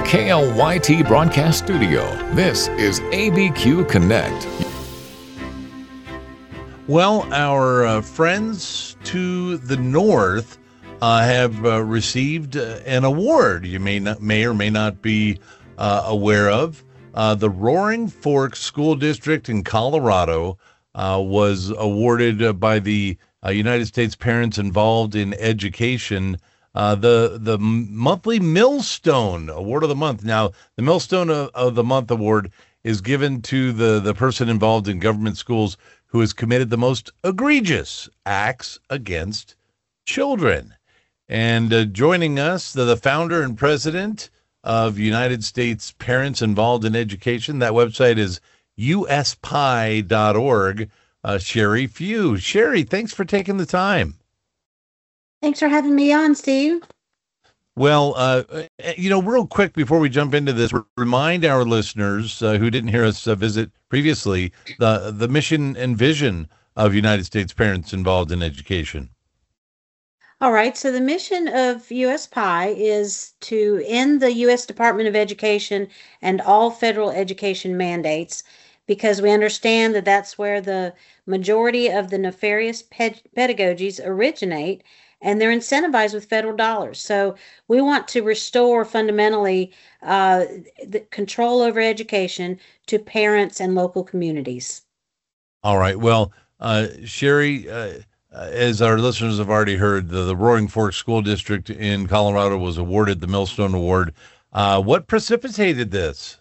KLYT Broadcast Studio, this is ABQ Connect. Well, our friends to the north have received an award you may or may not be aware of. The Roaring Fork School District in Colorado was awarded by the United States Parents Involved in Education the monthly Millstone Award of the Month. Now, the Millstone of the Month award is given to the person involved in government schools who has committed the most egregious acts against children. And joining us, the founder and president of United States Parents Involved in Education. That website is uspi.org. Sherry Few. Sherry, thanks for taking the time. Thanks for having me on, Steve. Well, real quick before we jump into this, remind our listeners who didn't hear us visit previously the mission and vision of United States Parents Involved in Education. All right. So the mission of USPI is to end the U.S. Department of Education and all federal education mandates, because we understand that that's where the majority of the nefarious pedagogies originate, and they're incentivized with federal dollars. So we want to restore fundamentally the control over education to parents and local communities. All right. Well, Sherry, as our listeners have already heard, the Roaring Fork School District in Colorado was awarded the Millstone Award. What precipitated this?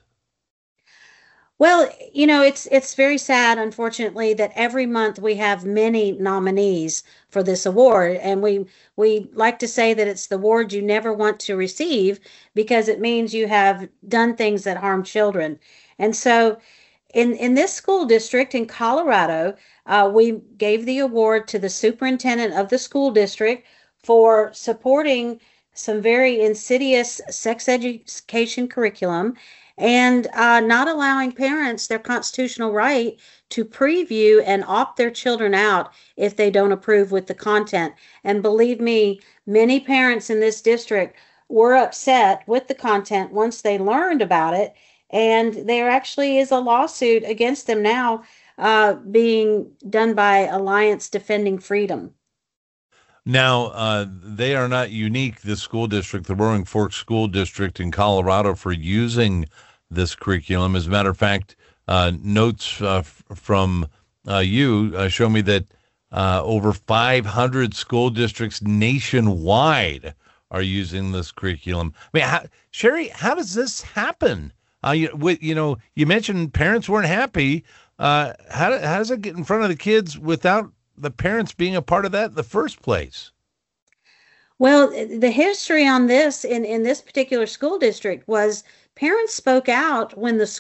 Well, it's very sad, unfortunately, that every month we have many nominees for this award, and we like to say that it's the award you never want to receive, because it means you have done things that harm children. And so in this school district in Colorado, we gave the award to the superintendent of the school district for supporting some very insidious sex education curriculum and not allowing parents their constitutional right to preview and opt their children out if they don't approve with the content. And believe me, many parents in this district were upset with the content once they learned about it. And there actually is a lawsuit against them now being done by Alliance Defending Freedom. Now, they are not unique, this school district, the Roaring Fork School District in Colorado, for using this curriculum. As a matter of fact, notes from you show me that over 500 school districts nationwide are using this curriculum. I mean, Sherry, how does this happen? You mentioned parents weren't happy. How does it get in front of the kids without the parents being a part of that in the first place? Well, the history on this in this particular school district was parents spoke out when the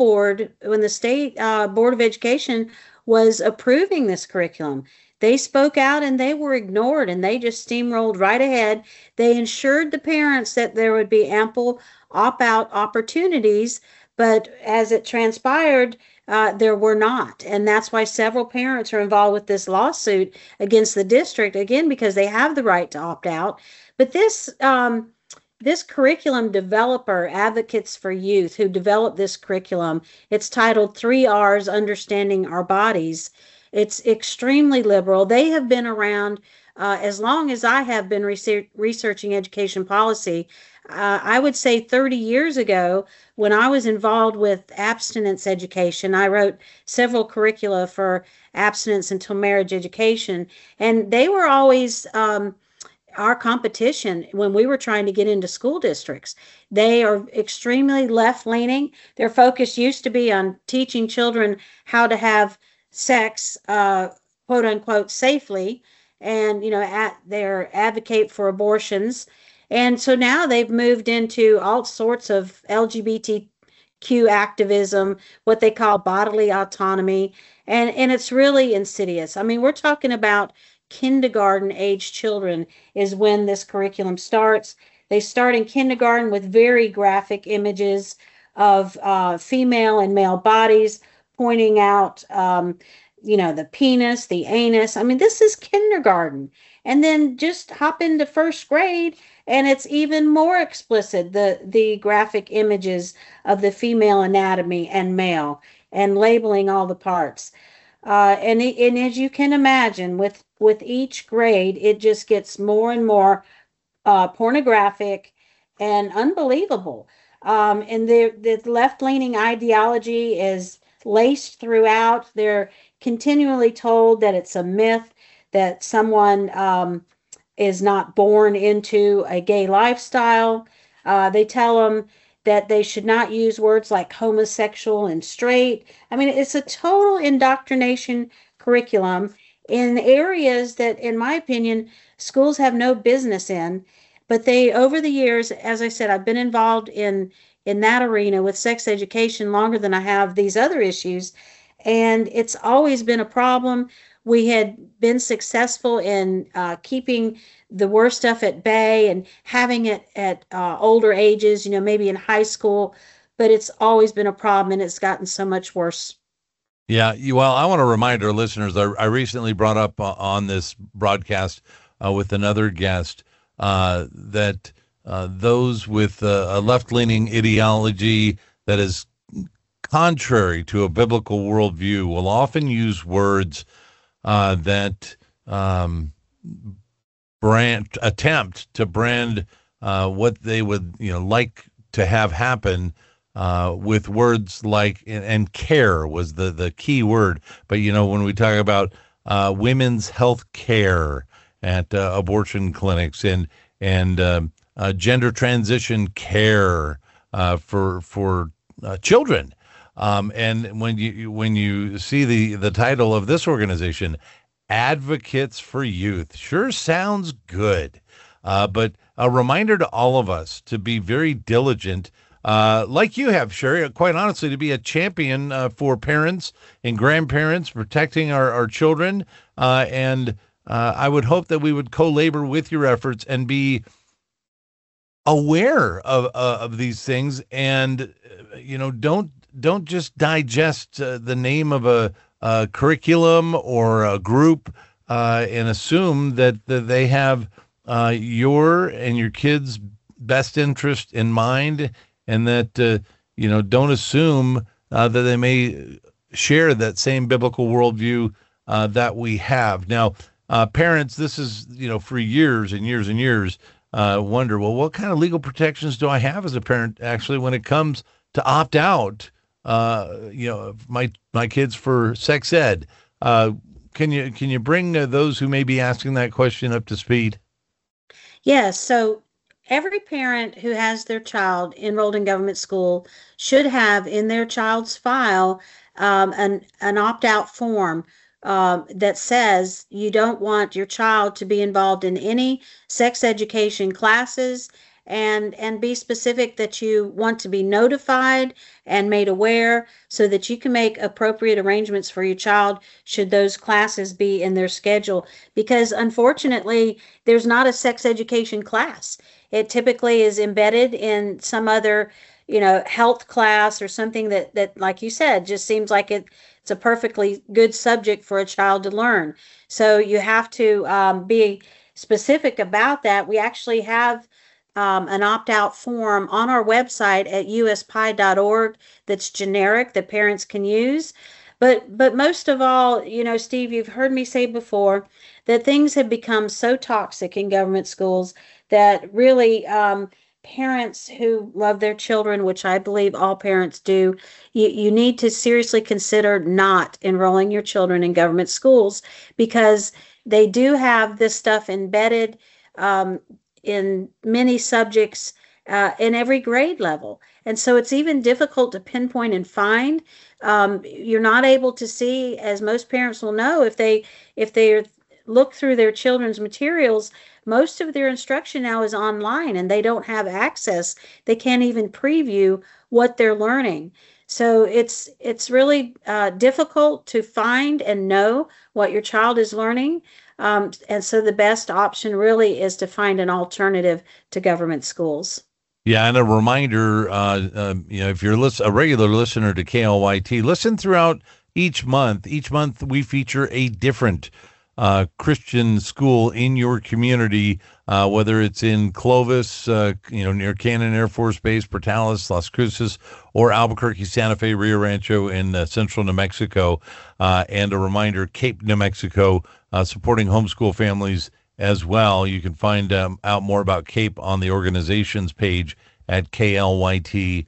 state Board of Education was approving this curriculum. They spoke out and they were ignored, and they just steamrolled right ahead. They ensured the parents that there would be ample opt-out opportunities, but as it transpired, there were not. And that's why several parents are involved with this lawsuit against the district, again, because they have the right to opt out. But this curriculum developer, Advocates for Youth, who developed this curriculum, it's titled 3 R's Understanding Our Bodies. It's extremely liberal. They have been around as long as I have been researching education policy. I would say 30 years ago, when I was involved with abstinence education, I wrote several curricula for abstinence until marriage education, and they were always our competition when we were trying to get into school districts. They are extremely left-leaning. Their focus used to be on teaching children how to have sex, quote unquote, safely, and they advocate for abortions. And so now they've moved into all sorts of LGBTQ activism, what they call bodily autonomy, and it's really insidious. I mean, we're talking about kindergarten age children is when this curriculum starts. They start in kindergarten with very graphic images of female and male bodies, pointing out, the penis, the anus. I mean, this is kindergarten. And then just hop into first grade, and it's even more explicit, the graphic images of the female anatomy and male, and labeling all the parts. And as you can imagine, with each grade, it just gets more and more pornographic and unbelievable. And the left-leaning ideology is laced throughout. They're continually told that it's a myth, that someone is not born into a gay lifestyle. They tell them that they should not use words like homosexual and straight. I mean, it's a total indoctrination curriculum in areas that, in my opinion, schools have no business in. But they, over the years, as I said, I've been involved in that arena with sex education longer than I have these other issues, and it's always been a problem. We had been successful in keeping the worst stuff at bay and having it at older ages, maybe in high school, but it's always been a problem, and it's gotten so much worse. Yeah, well, I want to remind our listeners, I recently brought up on this broadcast with another guest that those with a left-leaning ideology that is contrary to a biblical worldview will often use words that attempt to brand what they would like to have happen with words like, and care was the key word. But when we talk about women's health care at abortion clinics and gender transition care for children. And when you see the title of this organization, Advocates for Youth, sure sounds good. But a reminder to all of us to be very diligent, like you have, Sherry, quite honestly, to be a champion for parents and grandparents, protecting our children. And I would hope that we would co-labor with your efforts and be aware of these things, and don't just digest the name of a curriculum or a group and assume that they have your and your kids' best interest in mind, and that don't assume that they may share that same biblical worldview that we have. Now, parents, this is for years and years and years. Wonder, well, what kind of legal protections do I have as a parent, actually, when it comes to opt out, my kids for sex ed? Can you bring those who may be asking that question up to speed? Yes. So every parent who has their child enrolled in government school should have in their child's file an opt-out form that says you don't want your child to be involved in any sex education classes, and be specific that you want to be notified and made aware so that you can make appropriate arrangements for your child should those classes be in their schedule. Because unfortunately, there's not a sex education class. It typically is embedded in some other, health class or something that, like you said, just seems like it's a perfectly good subject for a child to learn. So you have to be specific about that. We actually have an opt-out form on our website at uspi.org that's generic that parents can use. But most of all, Steve, you've heard me say before that things have become so toxic in government schools that really parents who love their children, which I believe all parents do, you need to seriously consider not enrolling your children in government schools, because they do have this stuff embedded in many subjects in every grade level. And so it's even difficult to pinpoint and find. You're not able to see, as most parents will know, if they look through their children's materials, most of their instruction now is online and they don't have access. They can't even preview what they're learning. So it's really difficult to find and know what your child is learning. And so the best option really is to find an alternative to government schools. Yeah, and a reminder, if you're a regular listener to KLYT, listen throughout each month. Each month we feature a different Christian school in your community, whether it's in Clovis, near Cannon Air Force Base, Portales, Las Cruces, or Albuquerque, Santa Fe, Rio Rancho in central New Mexico. And a reminder, Cape, New Mexico, supporting homeschool families as well. You can find out more about Cape on the organization's page at klyt.fm.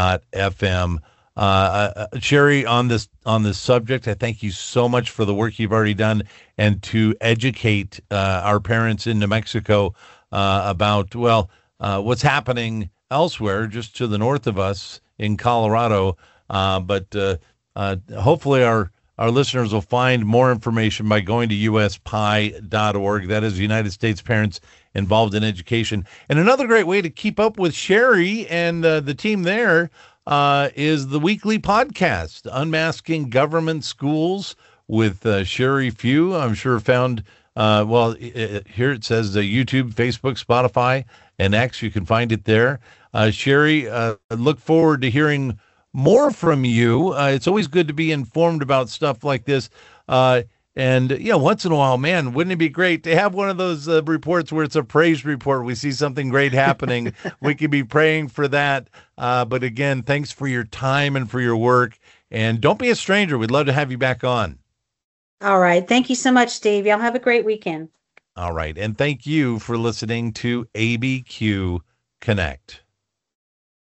Sherry, on this subject, I thank you so much for the work you've already done and to educate our parents in New Mexico about what's happening elsewhere, just to the north of us in Colorado. But hopefully our listeners will find more information by going to USPI.org. That is United States Parents Involved in Education. And another great way to keep up with Sherry and the team there is the weekly podcast, Unmasking Government Schools with Sherry Few. I'm sure found, here it says YouTube, Facebook, Spotify, and X. You can find it there. Sherry, look forward to hearing more from you. It's always good to be informed about stuff like this. And once in a while, man, wouldn't it be great to have one of those reports where it's a praise report? We see something great happening. We could be praying for that. But again, thanks for your time and for your work. And don't be a stranger. We'd love to have you back on. All right. Thank you so much, Steve. Y'all have a great weekend. All right. And thank you for listening to ABQ Connect.